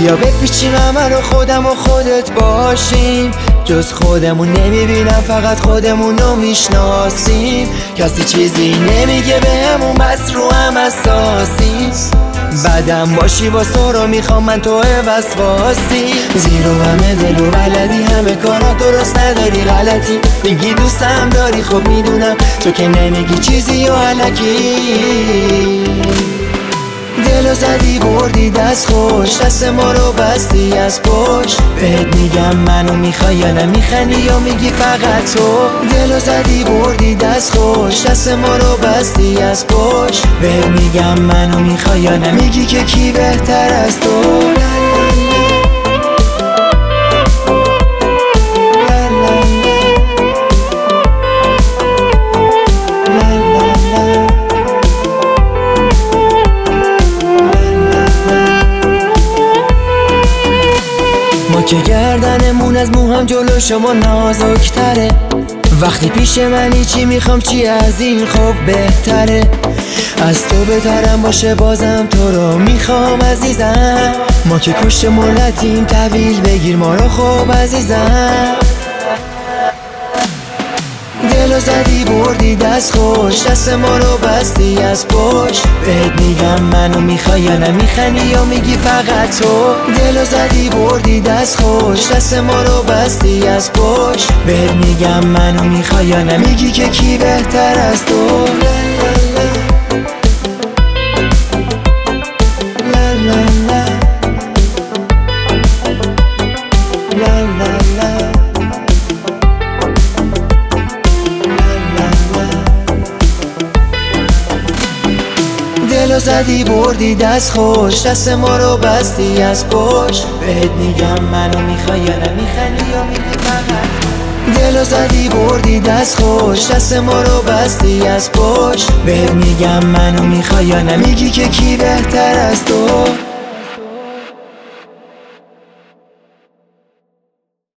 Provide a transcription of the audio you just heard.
بیا بپیچیم همه رو خودم و خودت باشیم، جز خودمون نمیبینم فقط خودمون رو میشناسیم. کسی چیزی نمیگه بهمون بس رو هم اساسیم. بعدم باشی با سورا میخوام من تو وسواسی. زیرو همه دل و بلدی همه کارا درست نداری غلطی. میگی دوستم داری خب میدونم تو که نمیگی چیزی و علکی. دلو زدی بردی دست خوش، دست ما رو بستی از پشت. بهت میگم منو میخوای یا نمیخندی یا میگی فقط تو. دلو زدی بردی دست خوش، دست ما رو بستی از پشت. بهت میگم منو میخوای یا نمیگی که کی بهتر از تو. ما که گردنمون از موهم جلو شما نازکتره. وقتی پیش منی چی میخوام چی از این خب بهتره. از تو بهترم باشه بازم تو رو میخوام عزیزم. ما که کشت ملتیم طویل بگیر ما رو خوب عزیزم. دلو زدی بردی دست خوش، دست ما رو بستی از پشت. بهت میگم منو میخوای یا نمیخندی یا میگی فقط تو. دلو زدی بردی دست خوش، دست ما رو بستی از پشت. بهت میگم منو میخوای یا نمیگی که کی بهتر از تو. دلو زدی بردی دست خوش، دست ما رو بستی از پشت. بهت میگم منو میخوای یا نمیخندی یا میگی فقط. دلو زدی بردی دست خوش، دست ما رو بستی از پشت. بهت میگم منو میخوای یا نمیگی که کی بهتر از تو.